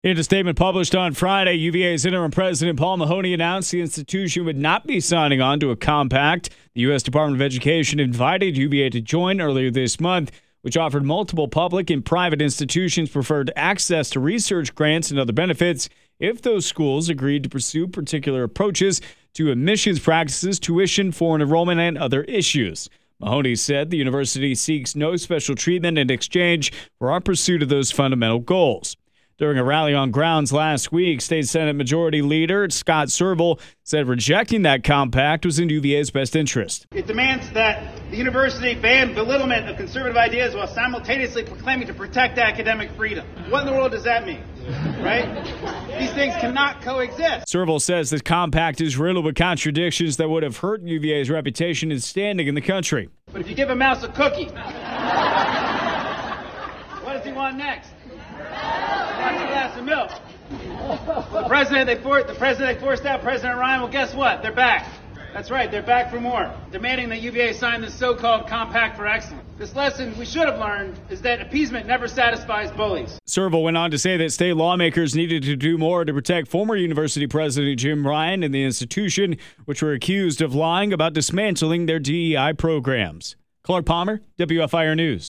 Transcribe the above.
In a statement published on Friday, UVA's interim president Paul Mahoney announced the institution would not be signing on to a compact the U.S. Department of Education invited UVA to join earlier this month, which offered multiple public and private institutions preferred access to research grants and other benefits if those schools agreed to pursue particular approaches to admissions practices, tuition, foreign enrollment, and other issues. Mahoney said the university seeks no special treatment in exchange for our pursuit of those fundamental goals. During a rally on grounds last week, State Senate Majority Leader Scott Serval said rejecting that compact was in UVA's best interest. It demands that the university ban belittlement of conservative ideas while simultaneously proclaiming to protect academic freedom. What in the world does that mean? Right? These things cannot coexist. Serval says the compact is riddled with contradictions that would have hurt UVA's reputation and standing in the country. But if you give a mouse a cookie, what does he want next? A glass of milk. Well, the president they forced out, President Ryan, well, guess what? They're back. That's right, they're back for more, demanding that UVA sign this so-called Compact for Excellence. This lesson we should have learned is that appeasement never satisfies bullies. Serval went on to say that state lawmakers needed to do more to protect former university president Jim Ryan and the institution, which were accused of lying about dismantling their DEI programs. Clark Palmer, WFIR News.